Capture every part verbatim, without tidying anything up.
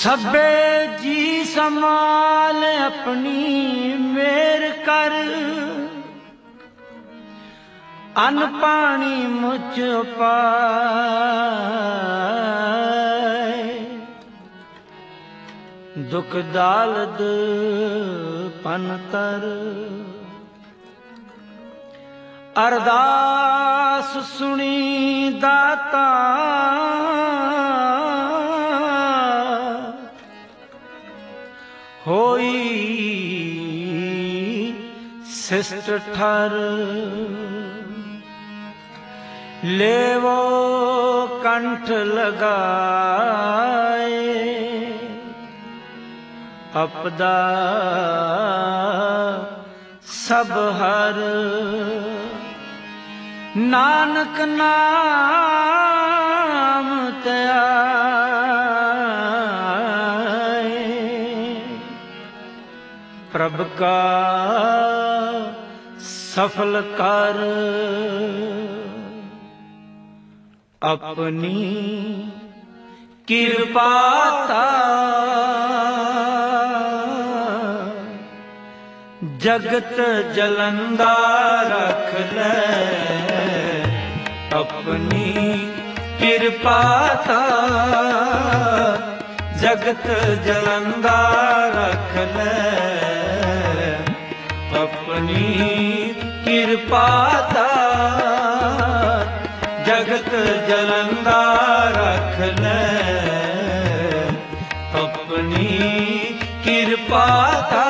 ਸਭੇ ਜੀ ਸੰਭਾਲ ਆਪਣੀ ਮੇਰ ਕਰ, ਅੰਨ ਪਾਣੀ ਮੁਝ ਪਾਏ। ਦੁਖ ਦਾਲਦ ਪੰਤਰ, ਅਰਦਾਸ ਸੁਣੀ ਦਾਤਾ। ਹੋਈ ਸਿਸ਼ਟ ਠਰ, ਲੇਵੋ ਕੰਠ ਲਗਾਏ। ਅਪਦਾ ਸਭ ਹਰ, ਨਾਨਕ ਨਾਮ ਧਿਆਏ। ਪ੍ਰਭ ਕਾ ਸਫਲ ਕਰ, ਆਪਣੀ ਕਿਰਪਾ ਤਾ। ਜਗਤ ਜਲੰਦਾ ਰਖ ਲੈ, ਆਪਣੀ ਕਿਰਪਾ ਤਾ। ਜਗਤ ਜਲੰਦਾ ਰਖ ਲੈ, ਆਪਣੀ ਕਿਰਪਾ ਤਾ। ਜਗਤ ਜਲੰਦਾ ਰਖ ਲੈ, ਆਪਣੀ ਕਿਰਪਾ ਤਾ।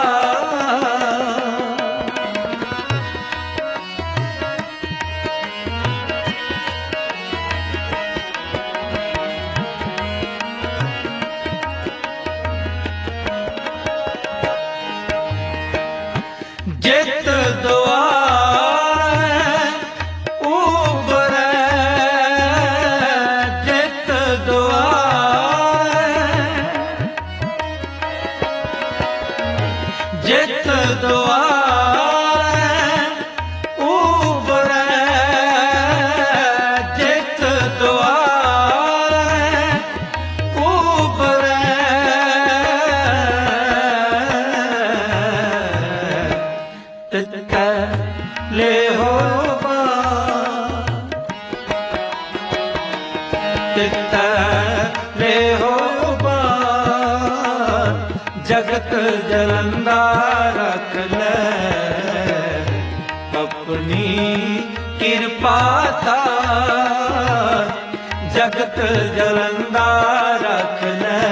ਜਿਤ ਦੁਆਰੈ ਉਬਰੈ, ਜਿਤ ਦੁਆਰੈ, ਜਿਤ ਦੁਆਰੈ ਉਬਰੈ, ਜਿਤ ਦੁਆਰੈ ਉਬਰੈ। ਤਿਤੈ ਲੇਹੋ ਬਾਰ, ਤਿਤੈ ਲੇਹੋ ਬਾਰ। ਜਗਤ ਜਲੰਦਾ ਰਖ ਲੈ, ਆਪਣੀ ਕਿਰਪਾ ਤਾ। ਜਗਤ ਜਲੰਦਾ ਰਖ ਲੈ,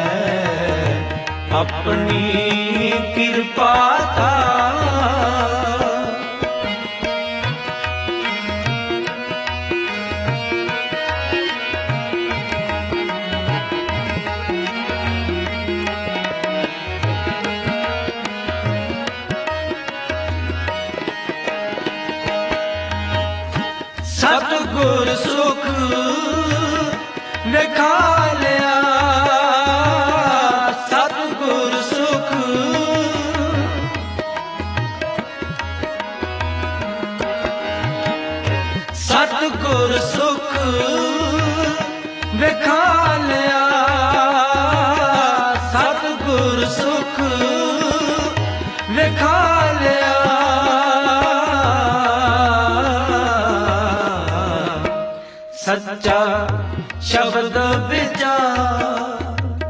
ਆਪਣੀ ਕਿਰਪਾ ਤਾ। ਸਤਿਗੁਰ ਸੁਖ ਵਿਖਾਲਿਆ, ਸਤਿਗੁਰ ਸੁਖ ਸਤਿਗੁਰ ਸੁਖ ਵਿਖਾਲਿਆ, ਸਤਿਗੁਰ ਸੁਖ ਵਿਖਾਲਿਆ। ਸੱਚਾ ਸ਼ਬਦ ਵਿਚਾਰ,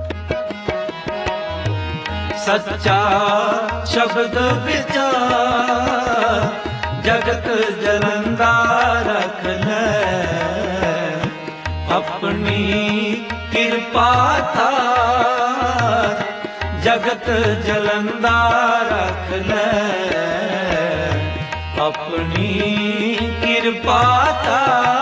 ਸੱਚਾ ਸ਼ਬਦ ਵਿਚਾਰ। ਜਗਤ ਜਲੰਦਾ ਰਖ ਲੈ, ਆਪਣੀ ਕਿਰਪਾ ਤਾ। ਜਗਤ ਜਲੰਦਾ ਰਖ ਲੈ, ਆਪਣੀ ਕਿਰਪਾ ਤਾ।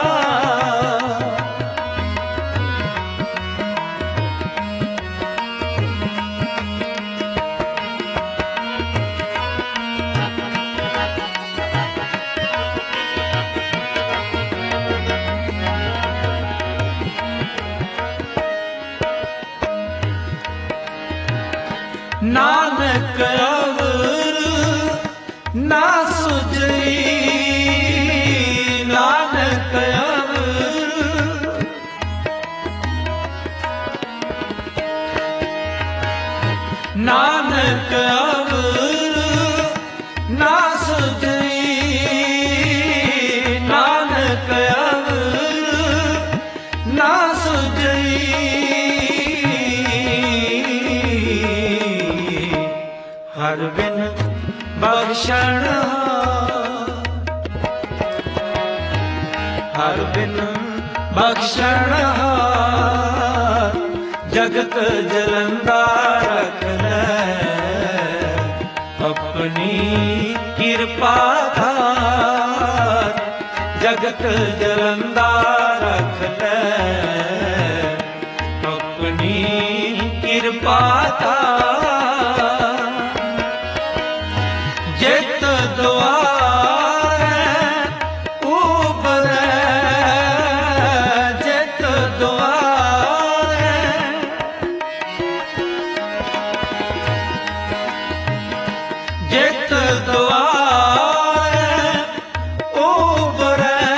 ਨਾਨਕ ਅਵਰ ਨਾ ਸੁਝਈ, ਨਾਨਕ ਅਵਰ ਨਾਨਕ ਅਵਰ ਨਾ ਸੁਝਈ, ਨਾਨਕ ਅਵਰ ਨਾ ਸੁਝਈ। ਹਰ ਬਿਨ ਬਖਸ਼ਣ ਹਰ ਬਿਨ ਬਖਸ਼ਣ ਜਗਤ ਜਲੰਦਾ ਰਖ ਲੈ, ਆਪਣੀ ਕਿਰਪਾ ਧਾਰ ਜਗਤ ਜਲੰਦਾ ਰਖ ਲੈ, ਆਪਣੀ ਕਿਰਪਾ ਧਾਰ। ਜਿਤ ਦੁਆਰੇ ਉਬਰੈ, ਜਿਤ ਦੁਆਰੇ ਜਿਤ ਦੁਆਰੇ ਉਬਰੈ,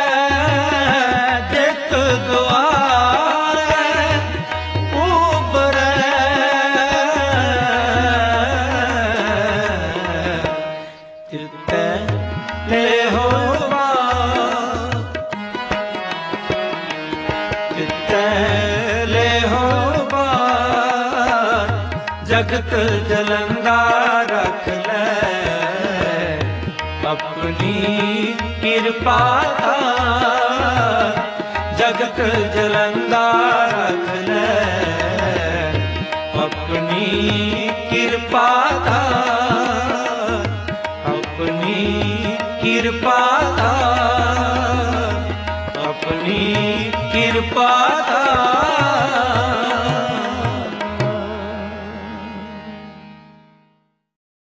ਜਿਤ ਦੁਆਰੇ ਉਬਰੈ। ਤਿਤੈ ਲੇਹੋ ਬਾਰ, ਤਿਤੈ ਲੇਹੋ ਬਾਰ ਜਗਤ ਜਲੰਦਾ ਰਖ ਲੈ, ਆਪਣੀ ਕਿਰਪਾ ਧਾਰ ਜਗਤ ਜਲੰਦਾ ਰਖ ਲੈ,